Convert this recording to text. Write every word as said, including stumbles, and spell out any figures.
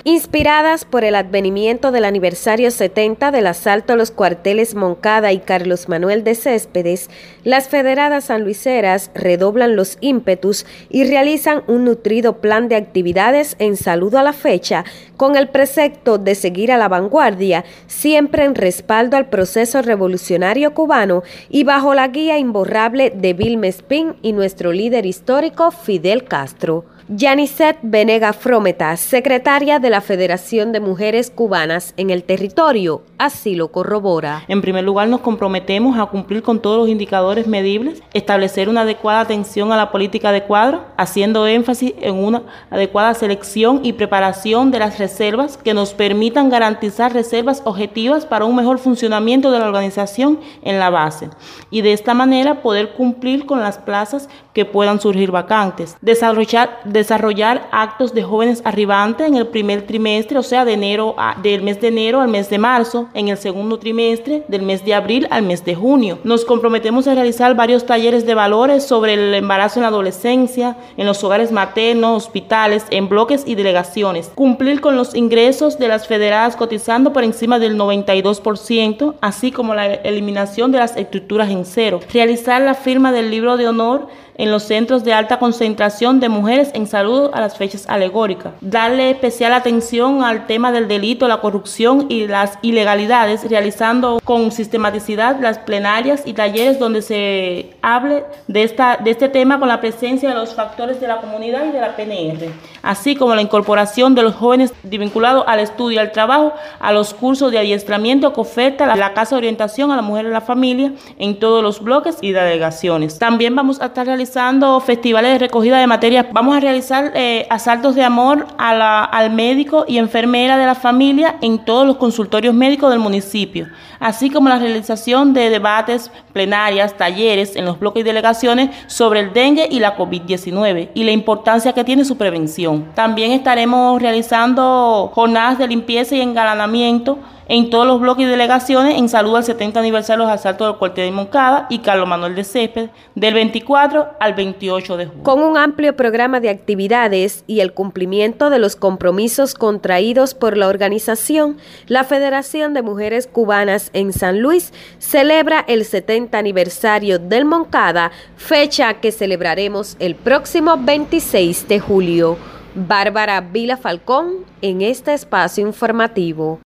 Inspiradas por el advenimiento del aniversario setenta del asalto a los cuarteles Moncada y Carlos Manuel de Céspedes, las federadas sanluiseras redoblan los ímpetus y realizan un nutrido plan de actividades en saludo a la fecha, con el precepto de seguir a la vanguardia, siempre en respaldo al proceso revolucionario cubano y bajo la guía imborrable de Vilma Espín y nuestro líder histórico Fidel Castro. Yanicet Venega Frometa, secretaria de la Federación de Mujeres Cubanas en el territorio, así lo corrobora. En primer lugar, nos comprometemos a cumplir con todos los indicadores medibles, establecer una adecuada atención a la política de cuadro, haciendo énfasis en una adecuada selección y preparación de las reservas que nos permitan garantizar reservas objetivas para un mejor funcionamiento de la organización en la base y de esta manera poder cumplir con las plazas que puedan surgir vacantes. Desarrollar, desarrollar actos de jóvenes arribantes en el primer trimestre, o sea, de enero a, del mes de enero al mes de marzo, en el segundo trimestre, del mes de abril al mes de junio. Nos comprometemos a realizar varios talleres de valores sobre el embarazo en la adolescencia, en los hogares maternos, hospitales, en bloques y delegaciones. Cumplir con los ingresos de las federadas cotizando por encima del noventa y dos por ciento, así como la eliminación de las estructuras en cero. Realizar la firma del libro de honor en los centros de alta concentración de mujeres en saludo a las fechas alegóricas. Darle especial atención al tema del delito, la corrupción y las ilegalidades, realizando con sistematicidad las plenarias y talleres donde se hable de, esta, de este tema con la presencia de los factores de la comunidad y de la P N R, así como la incorporación de los jóvenes vinculados al estudio y al trabajo, a los cursos de adiestramiento que oferta la Casa de Orientación a la Mujer y la Familia en todos los bloques y delegaciones. También vamos a estar realizando realizando festivales de recogida de materias. Vamos a realizar eh, asaltos de amor a la, al médico y enfermera de la familia en todos los consultorios médicos del municipio, así como la realización de debates, plenarias, talleres en los bloques y delegaciones sobre el dengue y la COVID diecinueve y la importancia que tiene su prevención. También estaremos realizando jornadas de limpieza y engalanamiento en todos los bloques y delegaciones en saludo al setenta aniversario de los asaltos del cuartel de Moncada y Carlos Manuel de Céspedes del veinticuatro al veintiocho de junio. Con un amplio programa de actividades y el cumplimiento de los compromisos contraídos por la organización, la Federación de Mujeres Cubanas en San Luis celebra el setenta aniversario del Moncada, fecha que celebraremos el próximo veintiséis de julio. Bárbara Vila Falcón en este espacio informativo.